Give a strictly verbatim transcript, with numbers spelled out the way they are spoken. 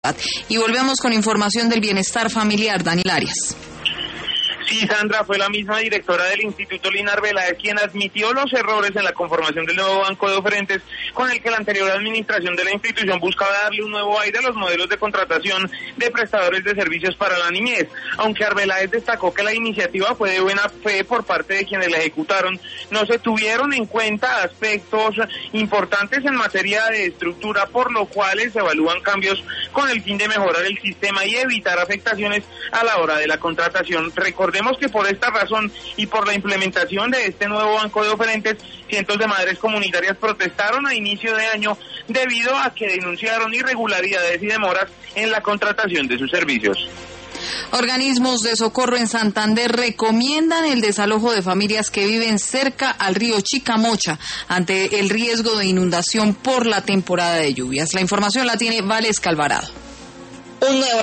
Y volvemos con información del bienestar familiar. Daniel Arias. Sí, Sandra, fue la misma directora del Instituto Lina Arbeláez quien admitió los errores en la conformación del nuevo banco de oferentes, con el que la anterior administración de la institución buscaba darle un nuevo aire a los modelos de contratación de prestadores de servicios para la niñez. Aunque Arbeláez destacó que la iniciativa fue de buena fe por parte de quienes la ejecutaron, no se tuvieron en cuenta aspectos importantes en materia de estructura, por lo cual se evalúan cambios con el fin de mejorar el sistema y evitar afectaciones a la hora de la contratación. Recordemos que por esta razón y por la implementación de este nuevo banco de oferentes, cientos de madres comunitarias protestaron a inicio de año debido a que denunciaron irregularidades y demoras en la contratación de sus servicios. Organismos de socorro en Santander recomiendan el desalojo de familias que viven cerca al río Chicamocha ante el riesgo de inundación por la temporada de lluvias. La información la tiene Vales Calvarado. Un nuevo